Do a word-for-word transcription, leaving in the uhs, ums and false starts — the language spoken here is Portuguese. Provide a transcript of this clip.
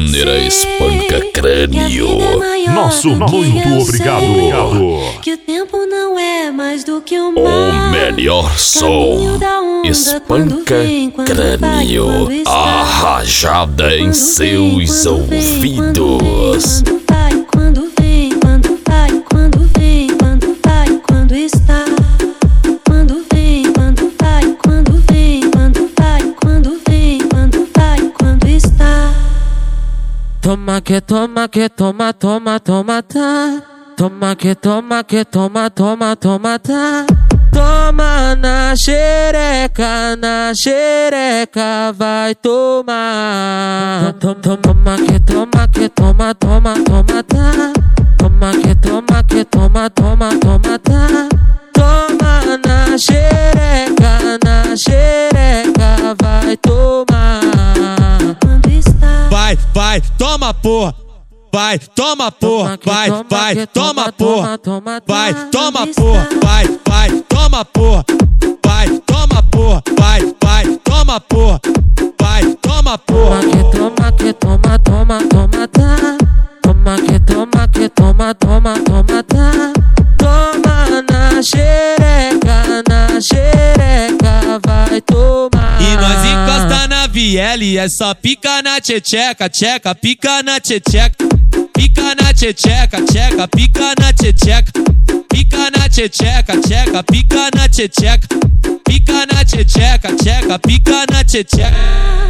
maneira espanca crânio. Nosso muito obrigado. Que o tempo não é mais do que um O melhor som. Espanca crânio. A rajada em seus ouvidos. Quando vem, quando vai, quando vem, quando vai, quando está. Quando vem, quando vai, quando vem, quando vai, quando vem, quando vai, quando está. Toma que toma que toma, toma, toma, tá. Toma que toma que toma, toma, toma, tá. Toma na xereca, na xereca, vai tomar. Toma que toma que toma, toma, toma, tá. Toma que toma que toma, toma, toma, tá. Toma na xereca, na xereca, vai tomar. Vai, vai, toma porra. Vai, toma porra, vai, vai, toma porra. Vai, toma porra, vai, vai, toma porra. Vai, toma porra, vai, vai, toma porra. Vai, toma porra. Toma que toma, toma, toma, tá. Toma que toma, que toma, toma, toma, tá. Toma na xereca, na xereca, vai tomar. E nós encosta na viela e é só pica na tcheca, tcheca, pica na tcheca. Pica na tcheca, tcheca, pica na tcheca. Pica na tcheca, tcheca, pica na tcheca. Pica na tcheca, tcheca, pica na tcheca.